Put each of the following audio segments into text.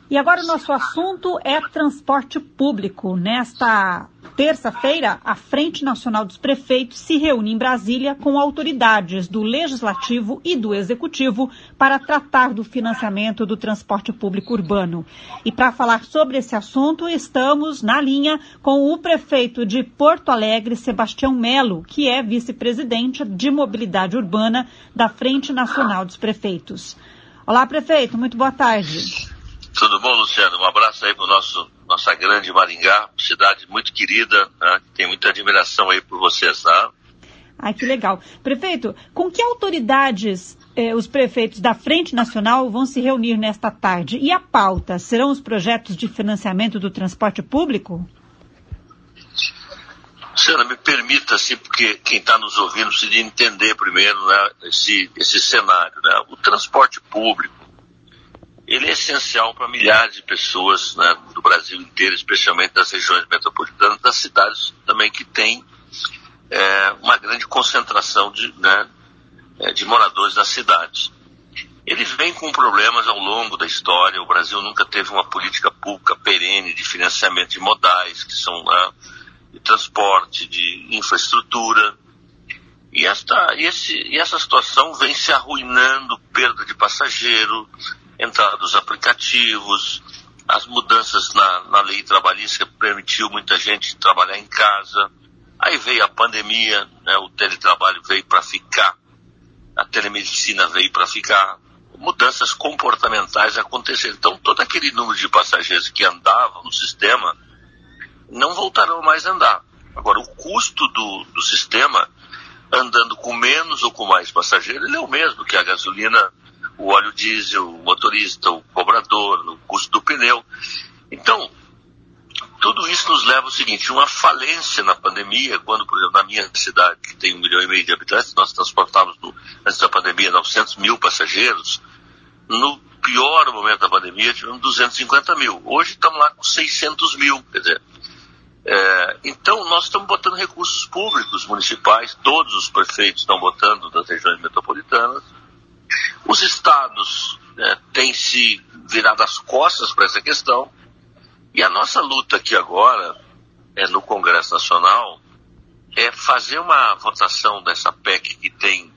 E agora o nosso assunto é transporte público. Nesta terça-feira, a Frente Nacional dos Prefeitos se reúne em Brasília com autoridades do Legislativo e do Executivo para tratar do financiamento do transporte público urbano. E para falar sobre esse assunto, estamos na linha com o prefeito de Porto Alegre, Sebastião Melo, que é vice-presidente de Mobilidade Urbana da Frente Nacional dos Prefeitos. Olá, prefeito, muito boa tarde. Tudo bom, Luciano? Um abraço aí para nossa grande Maringá, cidade muito querida, né? Tem muita admiração aí por vocês, tá? Ai, que legal. Prefeito, com que autoridades os prefeitos da Frente Nacional vão se reunir nesta tarde? E a pauta? Serão os projetos de financiamento do transporte público? Luciana, me permita, assim, porque quem está nos ouvindo precisa entender primeiro, né, esse cenário, né? O transporte público, ele é essencial para milhares de pessoas, né, do Brasil inteiro, especialmente das regiões metropolitanas, das cidades também que tem uma grande concentração de moradores nas cidades. Ele vem com problemas ao longo da história. O Brasil nunca teve uma política pública perene de financiamento de modais, que são de transporte, de infraestrutura. E essa situação vem se arruinando, perda de passageiro, entrada dos aplicativos, as mudanças na lei trabalhista que permitiu muita gente trabalhar em casa. Aí veio a pandemia, né, o teletrabalho veio para ficar, a telemedicina veio para ficar, mudanças comportamentais aconteceram. Então, todo aquele número de passageiros que andavam no sistema não voltarão mais a andar. Agora, o custo do sistema, andando com menos ou com mais passageiros, ele é o mesmo que a gasolina, o óleo diesel, o motorista, o cobrador, o custo do pneu. Então, tudo isso nos leva ao seguinte, uma falência na pandemia, quando, por exemplo, na minha cidade, que tem 1,5 milhão de habitantes, nós transportávamos, antes da pandemia, 900 mil passageiros. No pior momento da pandemia, tivemos 250 mil. Hoje estamos lá com 600 mil, quer dizer. Então, nós estamos botando recursos públicos municipais, todos os prefeitos estão botando das regiões metropolitanas. Os estados têm se virado as costas para essa questão. E a nossa luta aqui agora, no Congresso Nacional, é fazer uma votação dessa PEC que tem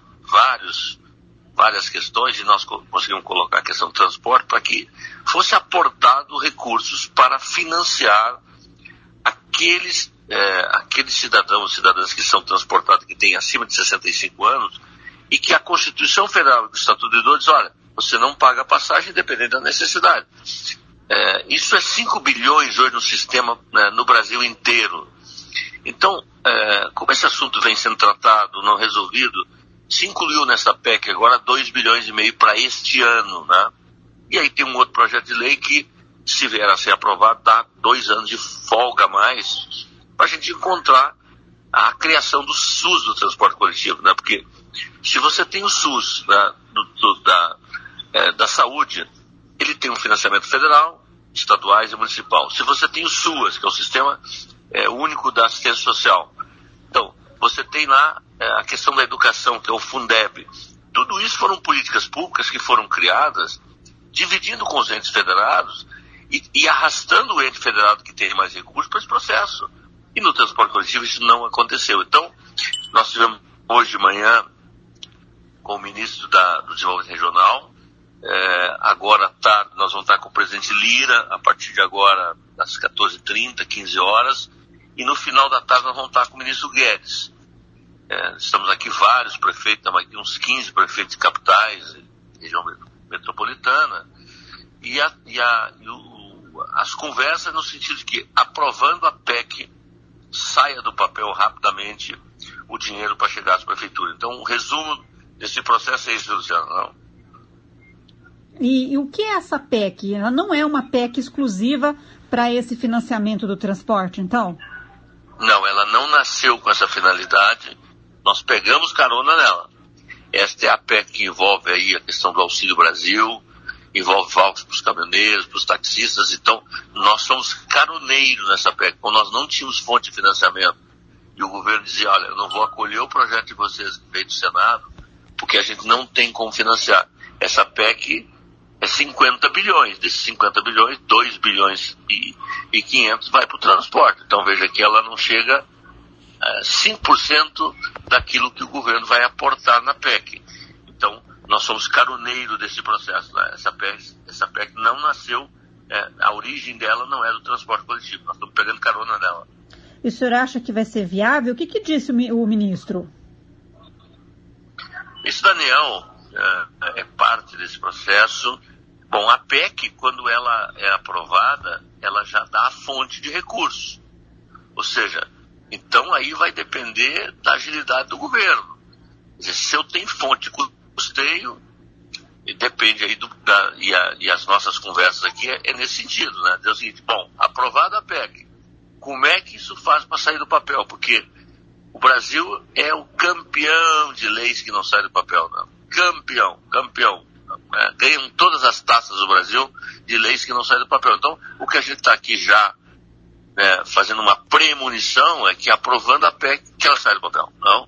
várias questões, e nós conseguimos colocar a questão do transporte para que fosse aportado recursos para financiar aqueles cidadãos e cidadãs que são transportados, que têm acima de 65 anos, e que a Constituição Federal do Estatuto do Idoso diz, olha, você não paga passagem independente da necessidade. Isso é 5 bilhões hoje no sistema, no Brasil inteiro. Então, como esse assunto vem sendo tratado, não resolvido, se incluiu nessa PEC agora 2,5 bilhões para este ano, né? E aí tem um outro projeto de lei que, se vier a ser aprovado, dá 2 anos de folga a mais para a gente encontrar a criação do SUS do transporte coletivo, né? Porque se você tem o SUS, né, da saúde, ele tem um financiamento federal, estaduais e municipal. Se você tem o SUAS, que é o Sistema Único da Assistência Social, então você tem lá a questão da educação, que é o Fundeb. Tudo isso foram políticas públicas que foram criadas, dividindo com os entes federados e arrastando o ente federado que tem mais recursos para esse processo. E no transporte coletivo isso não aconteceu. Então, nós tivemos hoje de manhã com o ministro do Desenvolvimento Regional. Agora à tarde nós vamos estar com o presidente Lira, a partir de agora, às 14h30, 15 horas. E no final da tarde nós vamos estar com o ministro Guedes. Estamos aqui vários prefeitos, estamos aqui uns 15 prefeitos de capitais, região metropolitana. E as conversas no sentido de que, aprovando a PEC, saia do papel rapidamente o dinheiro para chegar às prefeituras. Então, o resumo desse processo é isso, Luciano, não? E o que é essa PEC? Ela não é uma PEC exclusiva para esse financiamento do transporte, então? Não, ela não nasceu com essa finalidade. Nós pegamos carona nela. Esta é a PEC que envolve aí a questão do Auxílio Brasil, envolve vouchers para os caminhoneiros, para os taxistas. Então, nós somos caroneiros nessa PEC. Quando nós não tínhamos fonte de financiamento e o governo dizia, olha, eu não vou acolher o projeto de vocês que veio do Senado, porque a gente não tem como financiar. Essa PEC é 50 bilhões. Desses 50 bilhões, 2 bilhões e 500 vai para o transporte. Então veja que ela não chega a 5% daquilo que o governo vai aportar na PEC. Então nós somos caroneiro desse processo, né? Essa PEC não nasceu, a origem dela não é do transporte coletivo, nós estamos pegando carona nela. E o senhor acha que vai ser viável? O que disse o ministro? Esse Daniel é parte desse processo. Bom, a PEC, quando ela é aprovada, ela já dá a fonte de recursos. Ou seja, então aí vai depender da agilidade do governo. Quer dizer, se eu tenho fonte de custeio, depende aí e as nossas conversas aqui é nesse sentido, né? Dizer o seguinte, bom, aprovada a PEC, como é que isso faz para sair do papel? Porque o Brasil é o campeão de leis que não saem do papel, não. Campeão. Ganham todas as taças do Brasil de leis que não saem do papel. Então, o que a gente está aqui já fazendo uma premonição é que aprovando a PEC, que ela sai do papel, não?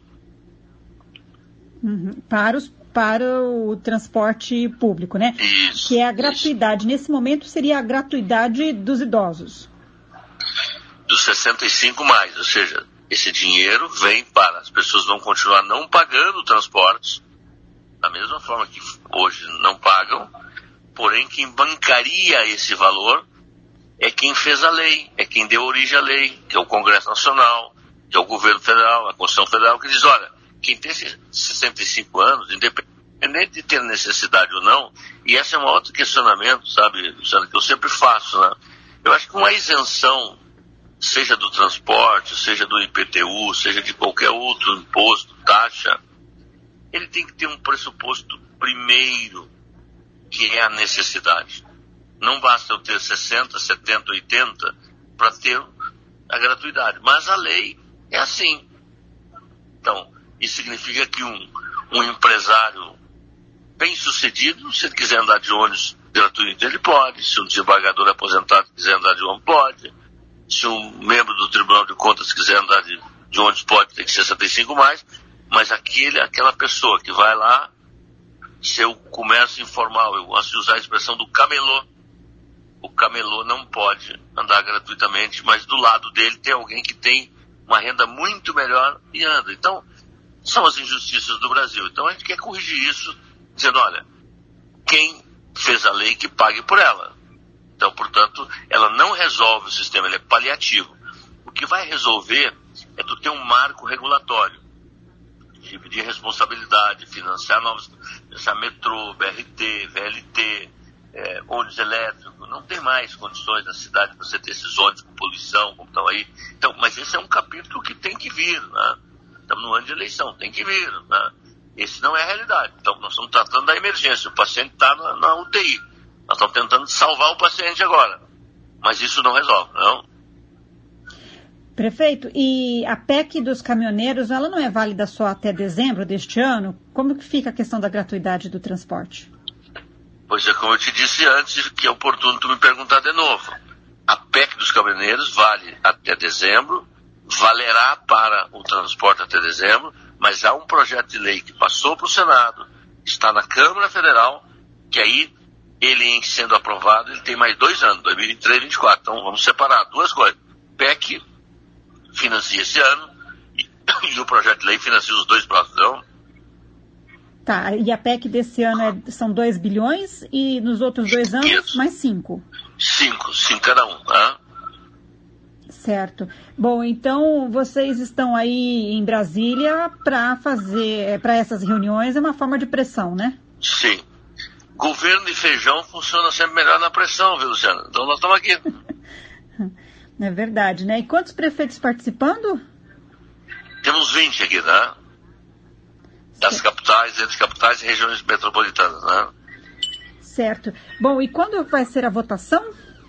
Para o transporte público, né? Isso. Que é a gratuidade. Isso. Nesse momento seria a gratuidade dos idosos. Dos 65 mais, ou seja, esse dinheiro vem para... As pessoas vão continuar não pagando transportes, da mesma forma que hoje não pagam, porém quem bancaria esse valor é quem fez a lei, é quem deu origem à lei, que é o Congresso Nacional, que é o Governo Federal, a Constituição Federal, que diz, olha, quem tem 65 anos, independente de ter necessidade ou não, e esse é um outro questionamento, sabe, Luciano, que eu sempre faço, né? Eu acho que uma isenção, seja do transporte, seja do IPTU, seja de qualquer outro imposto, taxa, ele tem que ter um pressuposto primeiro, que é a necessidade. Não basta eu ter 60, 70, 80 para ter a gratuidade. Mas a lei é assim. Então, isso significa que um empresário bem-sucedido, se ele quiser andar de ônibus gratuito, ele pode. Se um desembargador aposentado quiser andar de ônibus, pode. Se um membro do Tribunal de Contas quiser andar de ônibus, pode, tem que ser 65 mais. Mas aquela pessoa que vai lá, seu comércio informal, eu gosto de usar a expressão do camelô. O camelô não pode andar gratuitamente, mas do lado dele tem alguém que tem uma renda muito melhor e anda. Então, são as injustiças do Brasil. Então, a gente quer corrigir isso, dizendo, olha, quem fez a lei que pague por ela. Então, portanto, ela não resolve o sistema, ela é paliativo. O que vai resolver é tu ter um marco regulatório. Dividir responsabilidade, financiar metrô, BRT, VLT, ônibus elétrico. Não tem mais condições na cidade para você ter esses ônibus com poluição, como estão aí. Então, mas esse é um capítulo que tem que vir, né? Estamos no ano de eleição, tem que vir, né? Esse não é a realidade. Então, nós estamos tratando da emergência. O paciente está na UTI. Nós estamos tentando salvar o paciente agora. Mas isso não resolve, não? Prefeito, e a PEC dos caminhoneiros, ela não é válida só até dezembro deste ano? Como que fica a questão da gratuidade do transporte? Pois é, como eu te disse antes, que é oportuno tu me perguntar de novo. A PEC dos caminhoneiros vale até dezembro, valerá para o transporte até dezembro, mas há um projeto de lei que passou para o Senado, está na Câmara Federal, que aí, ele sendo aprovado, ele tem mais 2 anos, 2023 e 2024. Então, vamos separar duas coisas. PEC financia esse ano e o projeto de lei financia os 2 próximos. Então, tá, e a PEC desse ano são 2 bilhões e nos outros 2 anos isso. Mais 5? 5 cada um, tá? Certo. Bom, então vocês estão aí em Brasília para essas reuniões, é uma forma de pressão, né? Sim. Governo de feijão funciona sempre melhor na pressão, viu, Luciano? Então nós estamos aqui. É verdade, né? E quantos prefeitos participando? Temos 20 aqui, né? Das capitais, entre capitais e regiões metropolitanas, né? Certo. Bom, e quando vai ser a votação?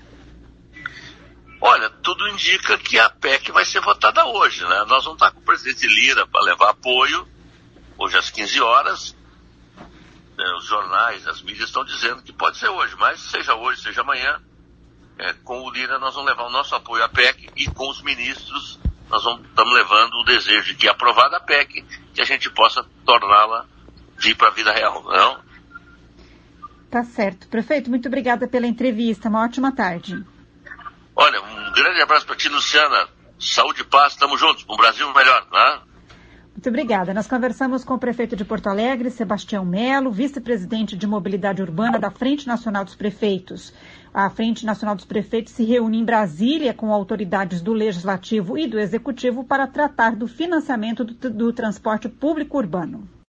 Olha, tudo indica que a PEC vai ser votada hoje, né? Nós vamos estar com o presidente Lira para levar apoio, hoje às 15 horas. Os jornais, as mídias estão dizendo que pode ser hoje, mas seja hoje, seja amanhã, com o Lira nós vamos levar o nosso apoio à PEC e com os ministros nós estamos levando o desejo de que, aprovada a PEC, que a gente possa torná-la vir para a vida real, não? Tá certo. Prefeito, muito obrigada pela entrevista. Uma ótima tarde. Olha, um grande abraço para ti, Luciana. Saúde e paz, estamos juntos. Um Brasil melhor, né? Muito obrigada. Nós conversamos com o prefeito de Porto Alegre, Sebastião Melo, vice-presidente de Mobilidade Urbana da Frente Nacional dos Prefeitos. A Frente Nacional dos Prefeitos se reúne em Brasília com autoridades do Legislativo e do Executivo para tratar do financiamento do transporte público urbano.